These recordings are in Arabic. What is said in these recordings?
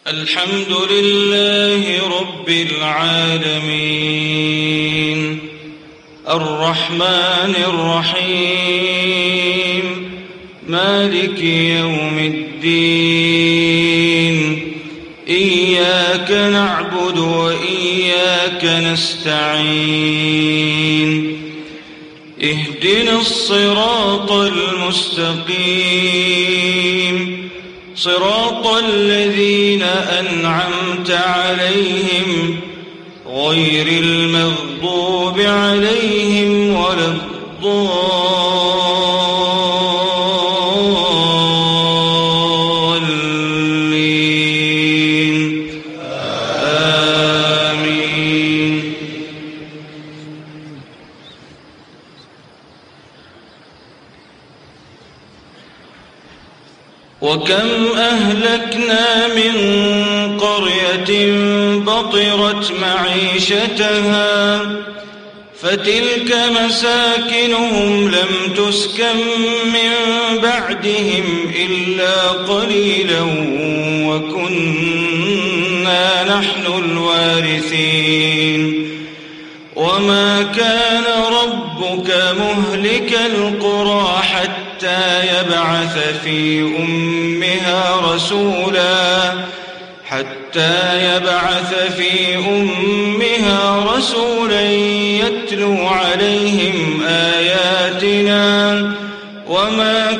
الحمد لله رب العالمين الرحمن الرحيم مالك يوم الدين إياك نعبد وإياك نستعين اهدنا الصراط المستقيم صراط الذين أنعمت عليهم غير المغضوب عليهم ولا الضالين آمين. وكم أهلكنا من قرية بطرت معيشتها فتلك مساكنهم لم تسكن من بعدهم إلا قليلا وكنا نحن الوارثين. وما كان ربك مهلك القرى حتى يبعث في أمها رسولا يتلو عليهم آياتنا وما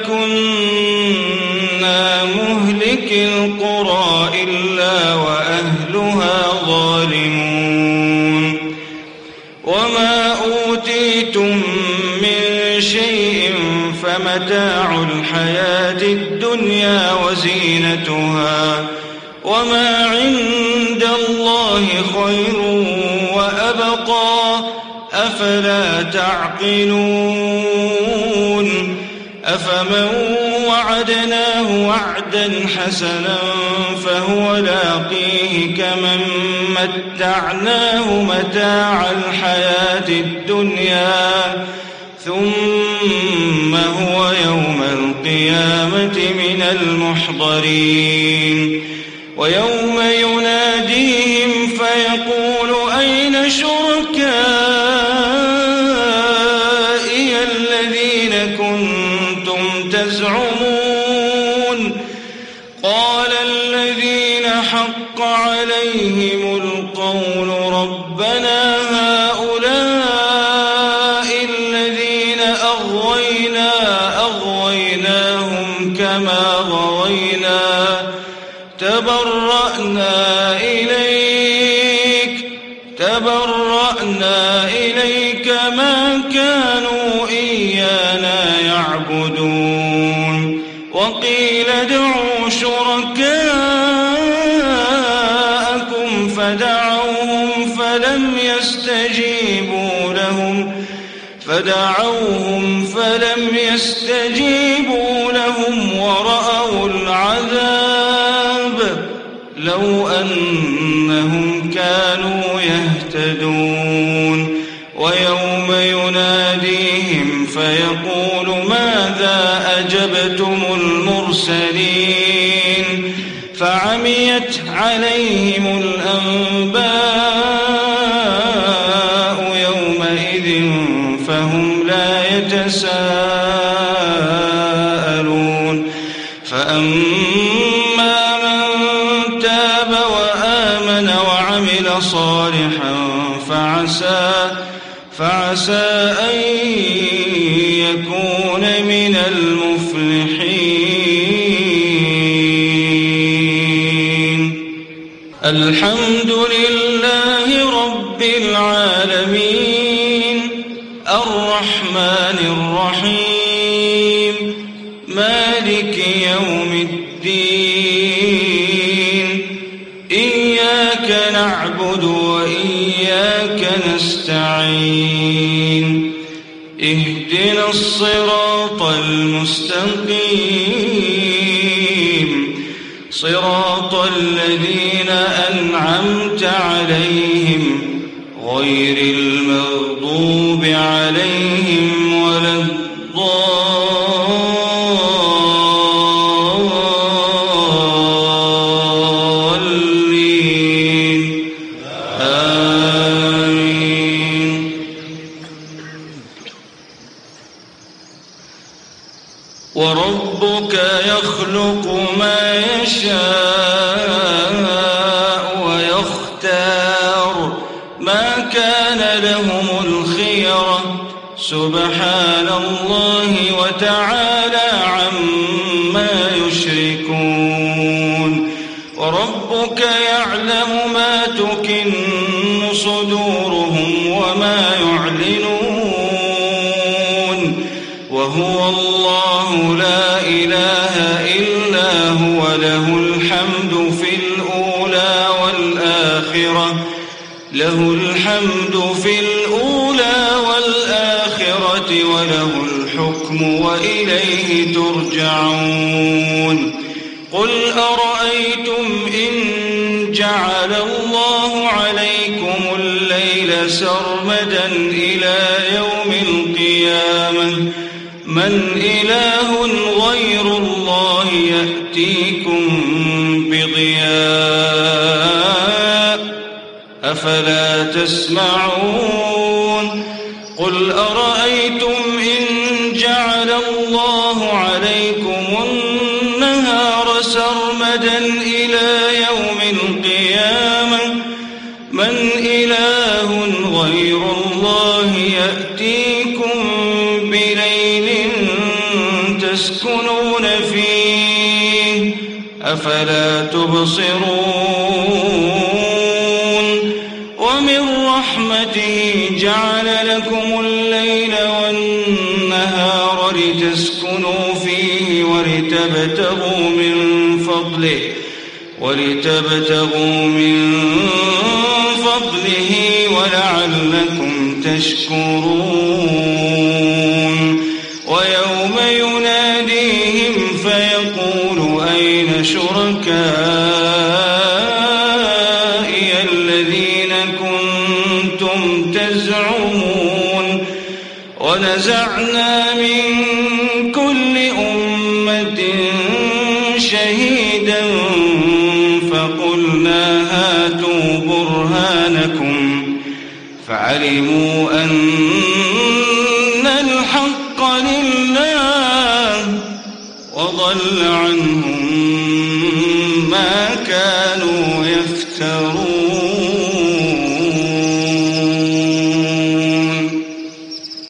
كنا مهلك القرى إلا وأهلها ظالمون. وما أوتيتم من شيء فمتاع الحياة الدنيا وزينتها وما عند الله خير وأبقى أفلا تعقلون. أفمن وعدناه وعدا حسنا فهو لاقيه كمن متعناه متاع الحياة الدنيا ثم هو يوم القيامة من المحضرين. ويوم يناديهم فيقول أين شركائي الذين كنتم تزعمون قال الذين حق عليهم القول ربنا هؤلاء الذين أغويناهم كما غوينا تبرأنا إليك ما كانوا إيانا يعبدون. وقيل ادعوا شركاءكم فدعوهم فلم يستجيبوا لهم ورأوا العذاب لو أنهم كانوا يهتدون. ويوم يناديهم فيقول ماذا أجبتم المرسلين فعميت عليهم الأنباء يومئذ فهم لا يتساءلون. فأما من تاب وآمن وعمل صالحا فعسى أن يكون من المفلحين. الحمد لله رب العالمين الرحمن الرحيم مالك يوم الدين إياك نعبد وإياك نستعين اهدنا الصراط المستقيم صراط الذين أنعمت عليهم غير المغضوب عليهم ولا الضالين سبحان الله وتعالى عما يشركون وربك يعلم ما تكن صدورهم وما يعلنون وهو الله لا إله إلا هو له الحمد في الأولى والآخرة وله الحكم وإليه ترجعون قل أرأيتم إن جعل الله عليكم الليل سرمدا إلى يوم القيامة من إله غير الله يأتيكم بضياء أفلا تسمعون قل أرأيتم إن جعل الله عليكم النهار سرمدا إلى يوم القيامة من إله غير الله يأتيكم بليل تسكنون فيه أفلا تبصرون ومن رحمته جعل لكم الليل والنهار لتسكنوا فيه ولتبتغوا من فضله ولعلكم تشكرون ويوم يناديهم فيقول أين شركائي الذين كنتم تزعمون ونزعنا من كل أمة شهيدا فقلنا هاتوا برهانكم فعلموا أن الحق لله وضل عنهم